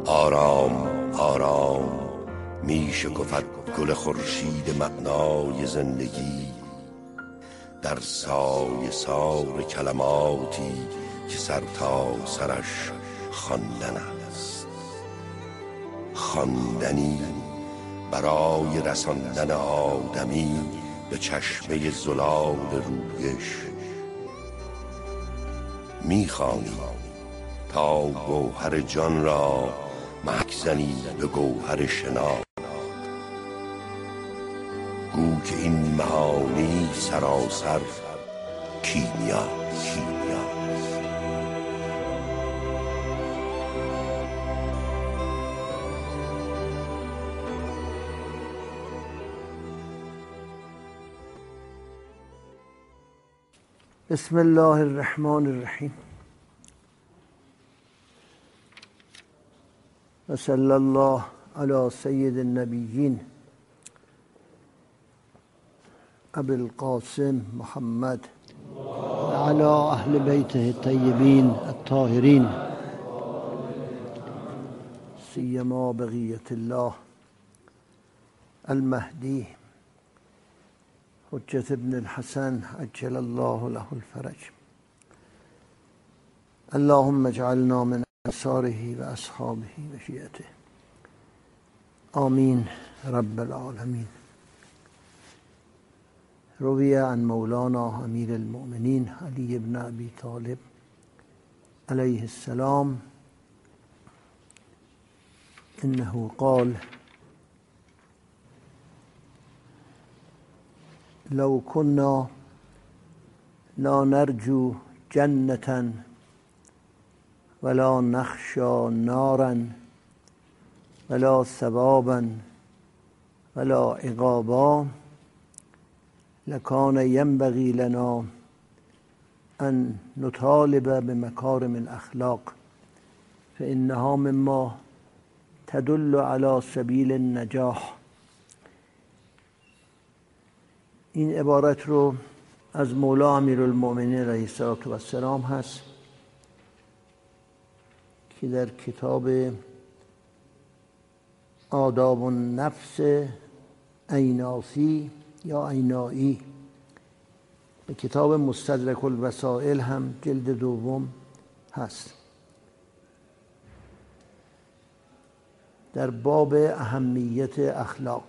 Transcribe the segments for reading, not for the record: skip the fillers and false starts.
آرام آرام می شکفد گل خورشید معنای زندگی در سایه سار کلماتی که سر تا سرش خواندن است، خواندنی برای رساندن آدمی به چشمه زلال رویش. می‌خوانی تا گوهر جان را محک زنی به گوهر شناخت. گو که این معانی سراسر کیمیا بسم الله الرحمن الرحیم و صلی الله علی سید النبیین ابی القاسم محمد و علی اهل بیته الطیبین الطاهرین سیما بقیة الله المهدی حجة ابن الحسن عجل الله له الفرج. اللهم اجعلنا من انصاره و اصحابه و شیعته آمین رب العالمین. روی عن مولانا امیر المؤمنین علی بن ابی طالب علیه السلام انه قال لو كنا لا نرجو جنة ولا نخشى نارا ولا ثوابا ولا عقابا لكان ينبغي لنا أن نطالب بمكارم الأخلاق فإنها مما تدل على سبيل النجاح. این عبارت رو از مولا امیرالمؤمنین علیه السلام هست که در کتاب آداب النفس ایناسی یا اینایی به کتاب مستدرک الوسائل هم جلد دوم هست. در باب اهمیت اخلاق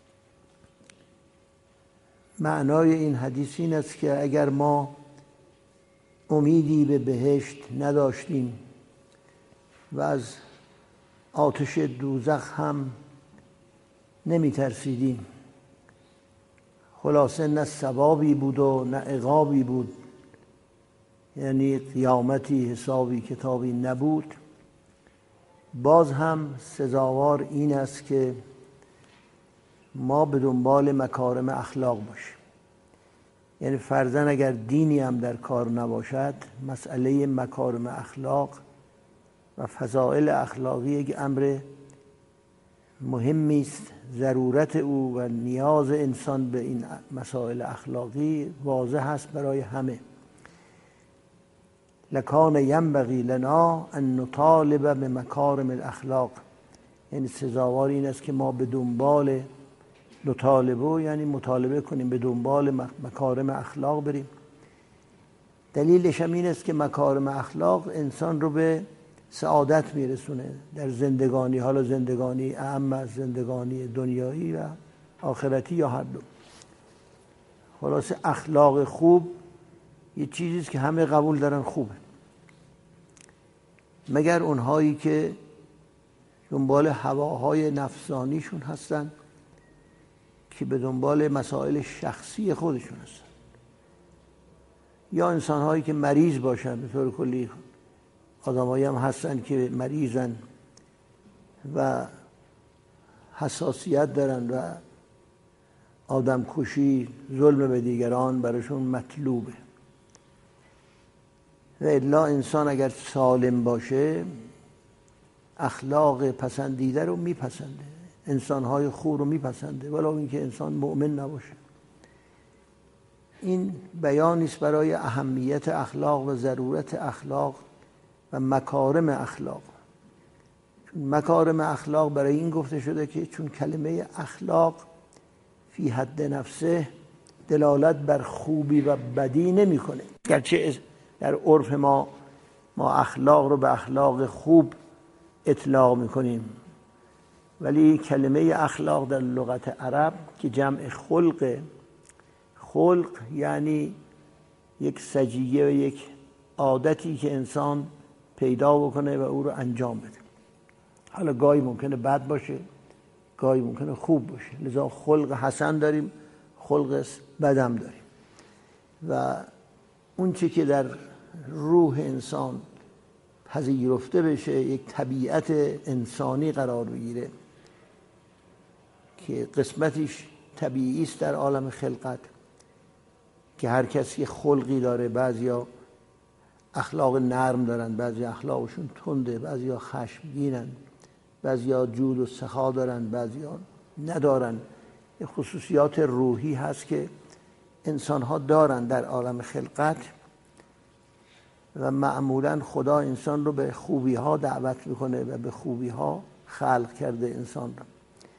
معنای این حدیث این است که اگر ما امیدی به بهشت نداشتیم و از آتش دوزخ هم نمی ترسیدیم، خلاصه نه ثوابی بود و نه عقابی بود، یعنی قیامتی حسابی کتابی نبود، باز هم سزاوار این است که ما به دنبال مکارم اخلاق باشیم. یعنی فرضاً اگر دینی هم در کار نباشد، مسئله مکارم اخلاق و فضائل اخلاقی یک امر مهمی است. ضرورت او و نیاز انسان به این مسائل اخلاقی واضح است برای همه. لکان ینبغی لنا ان نطالب بمکارم الاخلاق، یعنی سزاوار این است که ما به دنبال نطالبه، یعنی مطالبه کنیم، به دنبال مکارم اخلاق بریم. دلیلش هم این است که مکارم اخلاق انسان رو به سعادت میرسونه در زندگانی، حالا زندگانی اعم از زندگانی دنیایی و آخرتی یا هر دو. خلاصه اخلاق خوب یه چیزیست که همه قبول دارن خوبه، مگر اونهایی که دنبال هواهای نفسانیشون هستن که به دنبال مسائل شخصی خودشون هستن، یا انسان‌هایی که مریض باشن. به طور کلی آدمایی هم هستن که مریضن و حساسیت دارن و آدم کشی، ظلم به دیگران براشون مطلوبه. و الا انسان اگر سالم باشه اخلاق پسندیده رو میپسنده، انسان‌های خوب رو میپسنده، ولو اینکه انسان مؤمن نباشه. این بیانی است برای اهمیت اخلاق و ضرورت اخلاق و مکارم اخلاق. مکارم اخلاق برای این گفته شده که چون کلمه اخلاق فی حد نفسه دلالت بر خوبی و بدی نمی‌کنه. گرچه در عرف ما اخلاق رو به اخلاق خوب اطلاق می‌کنیم، ولی کلمه اخلاق در لغت عرب که جمع خلق یعنی یک سجیه و یک عادتی که انسان پیدا بکنه و او رو انجام بده. حالا گاهی ممکنه بد باشه، گاهی ممکنه خوب باشه، لذا خلق حسن داریم، خلق بدم داریم. و اون چی که در روح انسان پذیرفته بشه، یک طبیعت انسانی قرار بگیره که قسمتش طبیعی است در عالم خلقت، که هر کسی خلقی داره. بعضیا اخلاق نرم دارن، بعضی اخلاقشون تنده، بعضیا خشمگینن، بعضیا جود و سخا دارن، بعضیا ندارن. یه خصوصیات روحی هست که انسان‌ها دارن در عالم خلقت و معمولاً خدا انسان رو به خوبی‌ها دعوت میکنه و به خوبی‌ها خلق کرده انسان رو.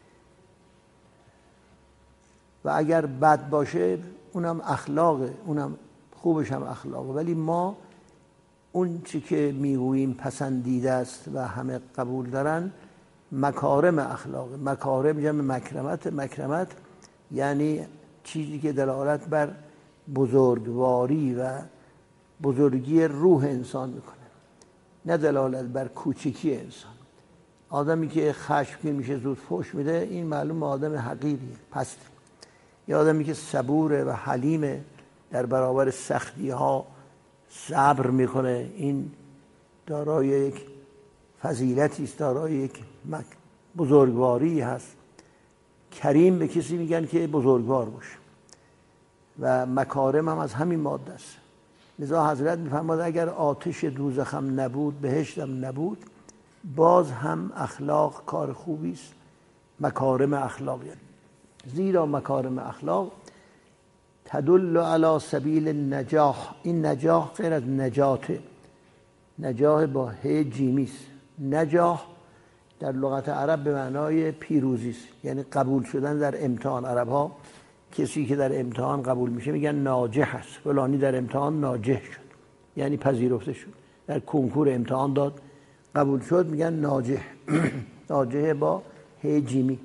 و اگر بد باشه اونم اخلاقه، اونم خوبش هم اخلاقه. ولی ما اون چی که میگوییم پسندیده است و همه قبول دارن مکارم اخلاقه. مکارم جمع مکرمت یعنی چیزی که دلالت بر بزرگواری و بزرگی روح انسان میکنه، نه دلالت بر کوچکی انسان. آدمی که خشمگین میشه زود فحش میده، این معلوم آدم حقیریه، پست. یا آدمی که صبوره و حلیمه، در برابر سختی ها صبر میکنه، این دارای یک فضیلتی است، دارای یک بزرگواری هست. کریم به کسی میگن که بزرگوار باشه و مکارم هم از همین ماده است. لذا حضرت میفرماد اگر آتش دوزخم نبود، بهشتم نبود، باز هم اخلاق کار خوبی است. مکارم اخلاق زیرا مکارم اخلاق تدل علی سبیل النجاح. این نجاح غیر از نجاته، نجاح با ه جیمی است. نجاح در لغت عرب به معنای پیروزی است، یعنی قبول شدن در امتحان. عرب ها کسی که در امتحان قبول میشه میگن ناجح است، فلانی در امتحان ناجح شد، یعنی پذیرفته شد. در کنکور امتحان داد قبول شد میگن ناجح. ناجح با ه جیمی،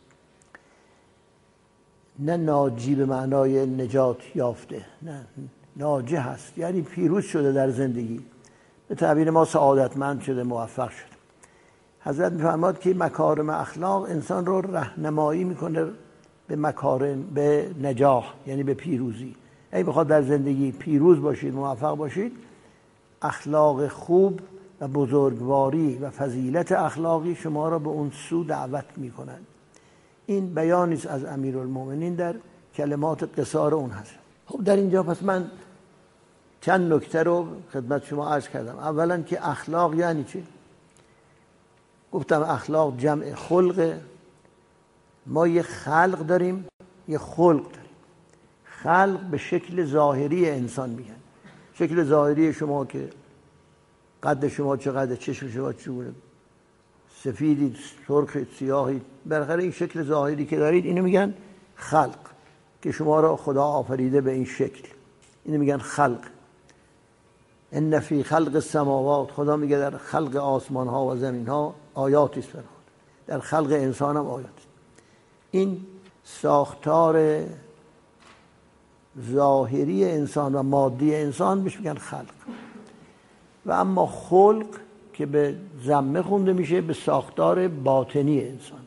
نه ناجی به معنای نجات یافته، نه، ناجح است یعنی پیروز شده در زندگی، به تعبیر ما سعادتمند شده، موفق شده. حضرت میفرماد که مکارم اخلاق انسان رو راهنمایی میکنه به مکارم، به نجاح یعنی به پیروزی. اگه بخواد در زندگی پیروز باشید، موفق باشید، اخلاق خوب و بزرگواری و فضیلت اخلاقی شما را به اون سو دعوت میکنند. این بیانی است از امیرالمومنین در کلمات قصار اون هست. خب در اینجا پس من چند نکته رو خدمت شما عرض کردم. اولا که اخلاق یعنی چی؟ گفتم اخلاق جمع خلق. ما یه خلق داریم، یه خلق داریم. خلق به شکل ظاهری انسان میگن. شکل ظاهری شما که قد شما چقدر، چشم شما چگونه، سفیدید، سرخید، سیاهید، بالاخره این شکل ظاهری که دارید اینو میگن خلق، که شما را خدا آفریده به این شکل. اینو میگن خلق. ان فی خلق السماوات، خدا میگه در خلق آسمان ها و زمین ها آیاتی است بر خود، در خلق انسان هم آیات. این ساختار ظاهری انسان و مادی انسان بهش میگن خلق. و اما خلق که به ضمه خونده میشه به ساختار باطنی انسانه.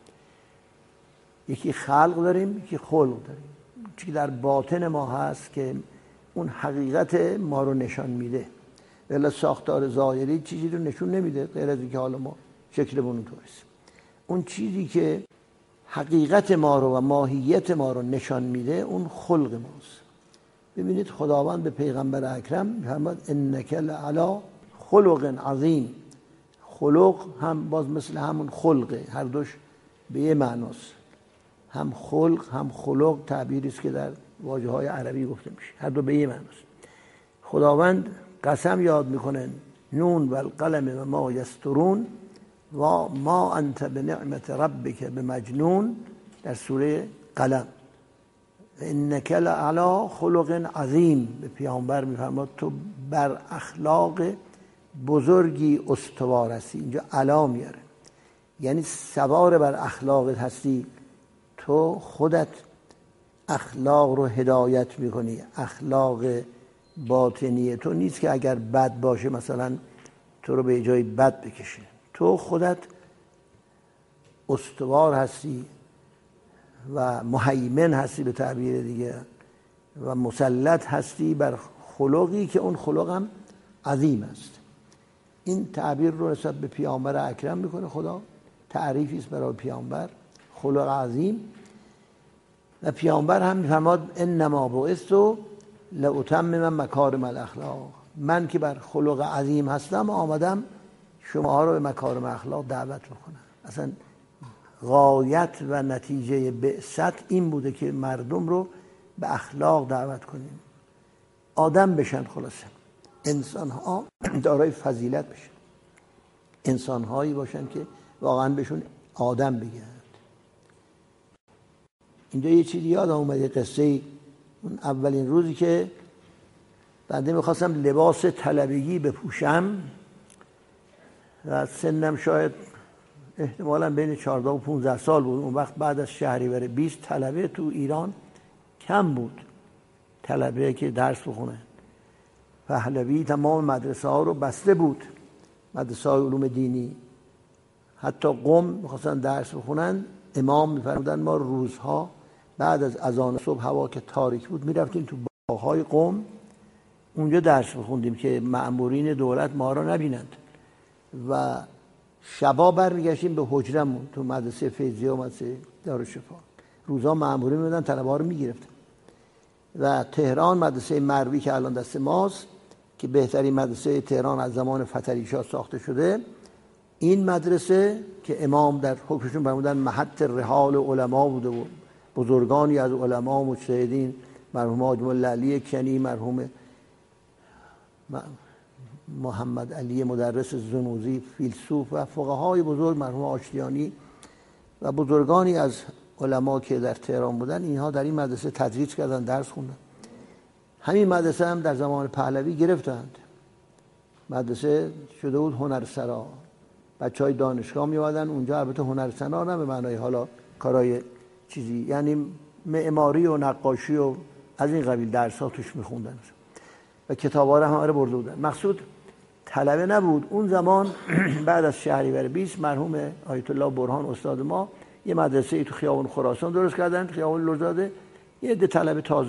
یکی خلق داریم، یکی خلق داریم. چیزی در باطن ما هست که اون حقیقت ما رو نشان میده، ولی ساختار ظاهری چیزی رو نشون نمیده غیر از اینکه حالا ما شکلمون اونطوریست. اون چیزی که حقیقت ما رو و ماهیت ما رو نشان میده اون خلق ماست. ببینید خداوند به پیغمبر اکرم میفرماد انک لعلی خلق عظیم. خلق هم باز مثل همون خلقه، هر دوش به یه معناست. هم خلق هم خلق تعبیری است که در واژه‌های عربی گفته میشه، هر دو به یه معناست. خداوند قسم یاد میکنن نون و القلم و ما یسطرون، و ما انت بنعمت ربک بمجنون در سوره قلم. انک لعلی خلق عظیم، به پیامبر میفرماد تو بر اخلاق بزرگی استوار هستی. اینجا علا میاره، یعنی سوار بر اخلاقت هستی. تو خودت اخلاق رو هدایت میکنی. اخلاق باطنی تو نیست که اگر بد باشه مثلا تو رو به جای بد بکشه. تو خودت استوار هستی و مهیمن هستی به تعبیر دیگه، و مسلط هستی بر خلقی که اون خلق هم عظیم است. این تعبیر رو نسبت به پیامبر اکرم میکنه خدا، تعریفی است برای پیامبر، خلق عظیم. و پیامبر هم میفرماد انما بعثت لاتمم مکارم الاخلاق، من که بر خلق عظیم هستم آمدم شما رو به مکارم اخلاق دعوت بکنم. اصلا غایت و نتیجه بعثت این بوده که مردم رو به اخلاق دعوت کنیم، آدم بشن. خلاصه انسان ها دارای فضیلت بشن، انسان هایی باشن که واقعا بهشون آدم بگن. اینجا یه چیزی یادم اومد، یه قصه. اون اولین روزی که بنده میخواستم لباس طلبگی بپوشم و سنم شاید احتمالاً بین 14 و 15 سال بود. اون وقت بعد از شهریور 20 طلبه تو ایران کم بود، طلبه که درس بخونه. پهلوی تمام مدرسه ها رو بسته بود، مدرسه های علوم دینی. حتی قم میخواستن درس بخونن، امام میفرمودن ما روزها بعد از اذان صبح هوا که تاریک بود میرفتیم تو باغ‌های قم، اونجا درس بخوندیم که مأمورین دولت ما رو نبینند. و شبا برمیگشتیم به حجرمون تو مدرسه فیضیه و مدرسه دارالشفا. روزها مأمورین میدن طلبه‌ها رو میگرفتن. و تهران مدرسه مروی که الان دست ماست، که بهترین مدرسه تهران از زمان فتحعلی شاه ساخته شده، این مدرسه که امام در حکمشون فرمودن محط رحال علما بوده و بزرگانی از علما و مجتهدین، مرحوم حاج مولا علی کنی، مرحوم محمد علی مدرس زنوزی فیلسوف و فقهای بزرگ، مرحوم آشتیانی و بزرگانی از علما که در تهران بودن، اینها در این مدرسه تدریس کردن، درس خوندن. همین مدرسه هم در زمان پهلوی گرفتند، مدرسه شده بود هنرسرا. بچهای دانشگاه می اومدن اونجا، البته هنرسرا نه به معنای حالا کارهای چیزی، یعنی معماری و نقاشی و از این قبیل درس‌ها توش می‌خوندن و کتاب‌ها رو هم برده بودن. مقصود طلبه نبود اون زمان. بعد از شهریور 20 مرحوم آیت الله برهان استاد ما یه مدرسه تو خیابان خراسان درست کردن، خیابان لوزاده. یه عده طلبه تازه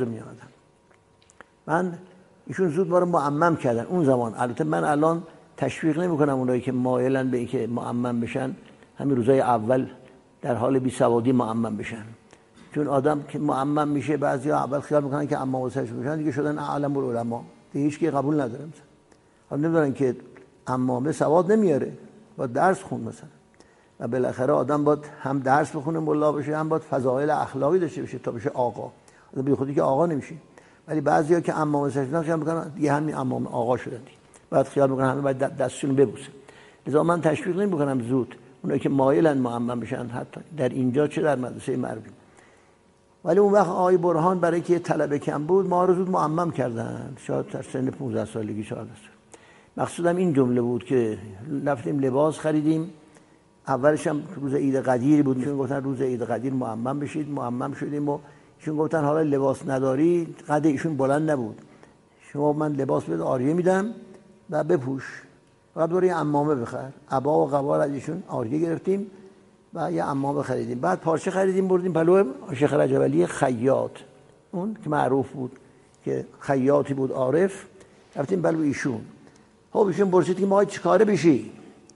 می‌آمدن. ایشون زود ما رو معمم کردن اون زمان. البته من الان تشویق نمی‌کنم اونایی که مایلن به اینکه معمم بشن همین روزای اول در حال بیسوادی معمم بشن، چون آدم که معمم میشه بعضیا اول خیال میکنن که عمام واسش میشن دیگه شدن اعلم العلماء، دیگه هیچ کی قبول نداره. مثلا نمیدونن که عمامه سواد نمیاره، با درس خون مثلا. و بالاخره آدم باید هم درس بخونه ملا بشه، هم باید فضایل اخلاقی داشته باشه تا بشه آقا. آدم بی خودی که آقا نمیشه. ولی بعضیا که عمام واسش خیال میکنن دیگه همین عمام آقا شدن، بعد خیال میکنن همه باید دستشون ببوسه. لذا من تشویق نمیکنم زود اونایی که مایلن معمم بشن، حتی در اینجا چه در مدرسه مروی. ولی اون وقت آقای برهان برای که طلبه کم بود ما رو زود معمم کردن، شاید در سن 15 سالگی 14 سال. مقصودم این جمله بود که رفتیم لباس خریدیم. اولش هم روز عید قدیر بود، چون گفتن روز عید قدیر معمم بشید. معمم شدیم و چون گفتن حالا لباس نداری، قد ایشون بلند نبود، شما من لباس بده آریه میدم و بپوش، فقط برای عمامه بخر. عبا و قبا از ایشون آریه گرفتیم و یه عمامه خریدیم. بعد پارچه خریدیم بردیم پلو شیخ رجب علی خیاط، اون که معروف بود که خیاطی بود عارف. رفتیم پلو ایشون. خب ایشون پرسید که ما چیکاره بشی؟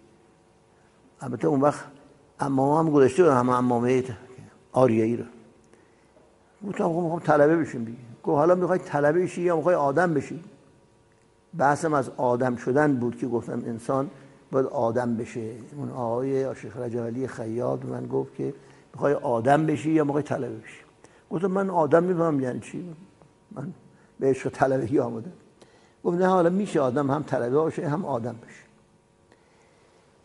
البته اون وقت عمامه هم گذاشته بود، هم عمامه آریه‌ای رو. گفتم خب میخوام طلبه بشیم دیگه. گفت حالا میخوای طلبه بشی یا میخوای آدم بشی؟ بحثم از آدم شدن بود که گفتم انسان باید آدم بشه. اون آقای شیخ رجب علی خیاط من گفت که میخوای آدم بشی یا میخوای طلبه بشی؟ گفتم من آدم میفهمم یعنی چی، من به عشق طلبگی آمدم. گفت نه حالا میشه آدم هم طلبه باشه هم آدم بشه.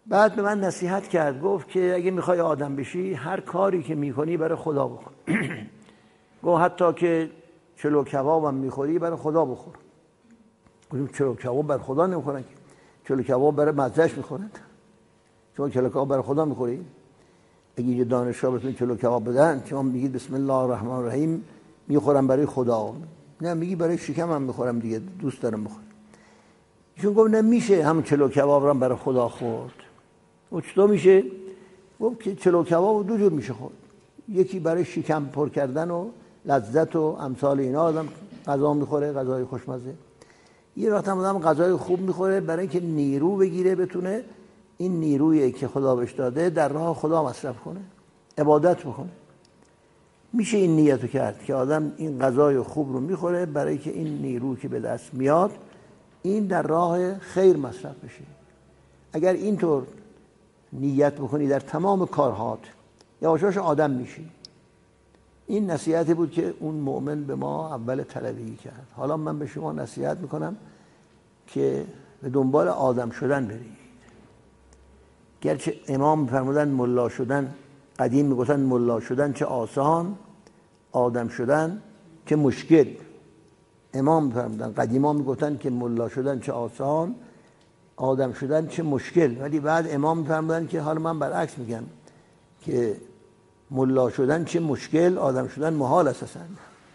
بعد به من نصیحت کرد، گفت که اگه میخوای آدم بشی هر کاری که میکنی برای خدا بکن. گفت حتی که چلو کباب هم میخوری برای خدا بخور. گفتم چلو کباب برای خدا نمیخورن که، چلو کباب برای مزهش میخورن. شما چلو کباب برای خدا میخوری؟ اگه یه دانشگاه بهتون چلو کباب بدن شما میگید بسم الله الرحمن الرحیم میخورم برای خدا، نه میگی برای شکمم میخورم دیگه، دوست دارم بخورم. ایشون گفت نمیشه همون چلو کباب رو برای خدا خورد. و چطور میشه؟ گفت که چلو کباب دو جور میشه خورد، یکی برای شکم پر کردن و لذت و امثال اینا آدم غذا میخوره، غذای خوشمزه. یه وقت هم آدم غذای خوب میخوره برای اینکه نیرو بگیره، بتونه این نیرویی که خدا بهش داده در راه خدا مصرف کنه، عبادت بکنه. میشه این نیتو کرد که آدم این غذای خوب رو میخوره برای که این نیرو که به دست میاد این در راه خیر مصرف بشه. اگر اینطور نیت بکنی در تمام کارهات یواشاش آدم میشی. این نصیحتی بود که اون مؤمن به ما اول طلبی کرد. حالا من به شما نصیحت میکنم که به دنبال آدم شدن برید. گرچه امام میفرمودن ملا شدن، قدیم میگفتن ملا شدن چه آسان، آدم شدن چه مشکل. امام میفرمودن، قدیما میگفتن که ملا شدن چه آسان، آدم شدن چه مشکل. ولی بعد امام میفرمودن که حالا من برعکس میگم که ملا شدن چه مشکل، آدم شدن محال است اصلا.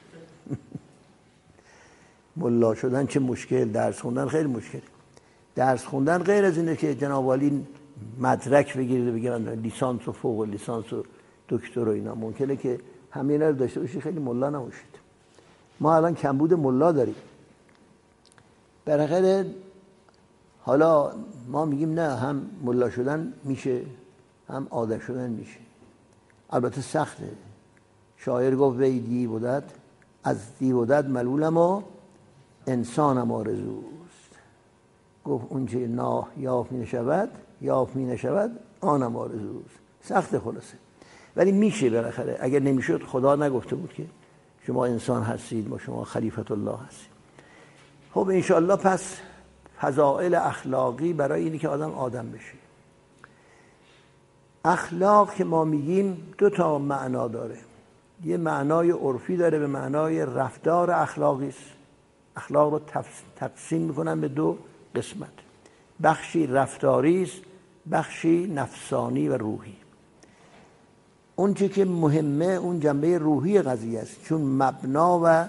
ملا شدن چه مشکل، درس خوندن خیلی مشکل. درس خوندن غیر از اینه که جناب عالی مدرک بگیرید و بگید لیسانس و فوق لیسانس و دکتر و اینا. ممکنه که همین رو داشته باشید خیلی ملا نباشید. ما الان کمبود ملا داریم. بالاخره حالا ما میگیم نه، هم ملا شدن میشه هم آدم شدن میشه. البته سخته. شاعر گفت وی دی بودد از دی بودد ملولم و انسانم آرزوست. گفت اون چه ناه یافت می نشود آنم آرزوست. سخته خلاصه، ولی میشه بالاخره. اگر نمیشد خدا نگفته بود که شما انسان هستید، ما شما خلیفت الله هستید. خب انشاءالله پس فضائل اخلاقی برای اینی که آدم بشه. اخلاق که ما میگیم دو تا معنا داره. یه معنای عرفی داره به معنای رفتار اخلاقی است. اخلاق رو تقسیم میکنن به دو قسمت، بخشی رفتاری است، بخشی نفسانی و روحی. اون چی که مهمه اون جنبه روحی قضیه است، چون مبنا و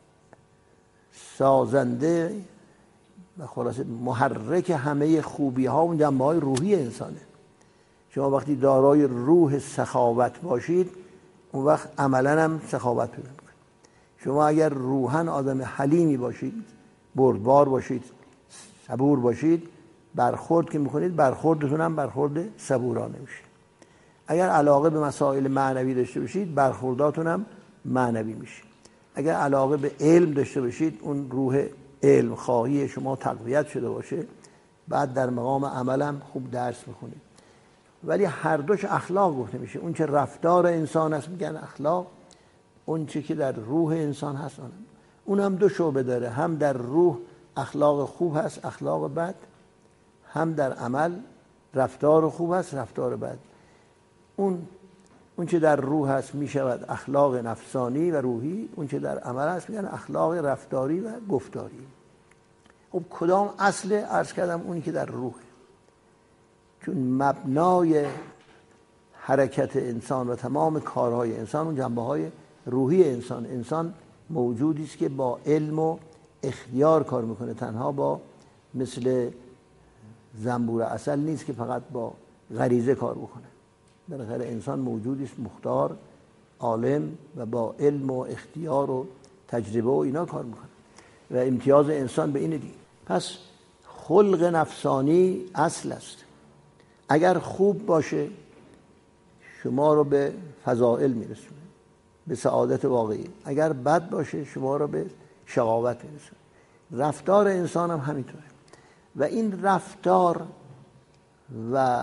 سازنده و خلاصه محرک همه خوبی ها اون جنبه های روحی انسانه. شما وقتی دارای روح سخاوت باشید اون وقت عملا هم سخاوت پیدا میکنید. شما اگر روحاً آدم حلیمی باشید، بردبار باشید، صبور باشید، برخورد که میکنید برخوردتون هم برخورد صبورانه میشه. اگر علاقه به مسائل معنوی داشته باشید برخورداتون هم معنوی میشه. اگر علاقه به علم داشته باشید اون روح علم خواهی شما تقویت شده باشه، بعد در مقام عمل هم خوب درس میخونید. ولی هر دوش اخلاق گفته میشه. اون چه رفتار انسان هست میگن اخلاق، اون چه که در روح انسان هست اون هم دو شعبه داره. هم در روح اخلاق خوب هست، اخلاق بد، هم در عمل رفتار خوب هست، رفتار بد. اون چه در روح هست میشود اخلاق نفسانی و روحی، اون چه در عمل هست میگن اخلاق رفتاری و گفتاری. خب کدام اصل؟ عرض کردم اونی که در روحه، چون مبنای حرکت انسان و تمام کارهای انسان اون جنبه های روحی انسان موجودی است که با علم و اختیار کار میکنه، تنها با مثل زنبور عسل نیست که فقط با غریزه کار بکنه. بالاخره انسان موجودی است مختار، عالم و با علم و اختیار و تجربه و اینا کار میکنه و امتیاز انسان به اینه دیگه. پس خلق نفسانی اصل است. اگر خوب باشه شما رو به فضائل میرسونه، به سعادت واقعی. اگر بد باشه شما رو به شقاوت میرسونه. رفتار انسان هم همینطوره و این رفتار و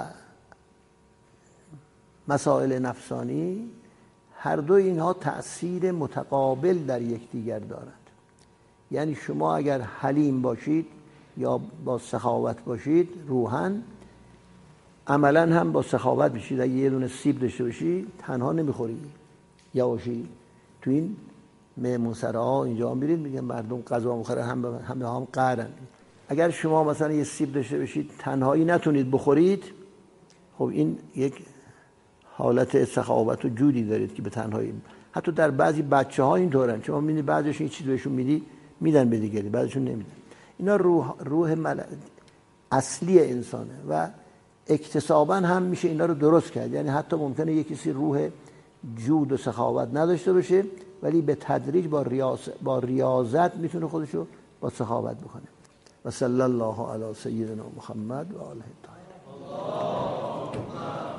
مسائل نفسانی هر دو اینها تأثیر متقابل در یکدیگر دارند. یعنی شما اگر حلیم باشید یا با سخاوت باشید روحاً عملا هم با سخاوت میشید. اگه یه دونه سیب داشته باشی تنها نمیخوری، یواشی تو این مهمونسراها اینجا هم میرید میگن مردم غذا میخورن هم قهرن. اگر شما مثلا یه سیب داشته باشید تنهایی نتونید بخورید، خب این یک حالت سخاوت و جودی دارید که به تنهایی. حتی در بعضی بچه‌ها اینطورن، شما میبینید بعضیشون یه چیز بهشون میدی میدن به دیگری، بعضیشون نمیدن. اینا روح اصلی انسانه و اکتسابا هم میشه اینا رو درست کرد. یعنی حتی ممکنه یه کسی روح جود و سخاوت نداشته باشه ولی به تدریج با ریاضت میتونه خودشو با سخاوت بکنه. و صلی الله علی سیدنا محمد و آله الطاهرین.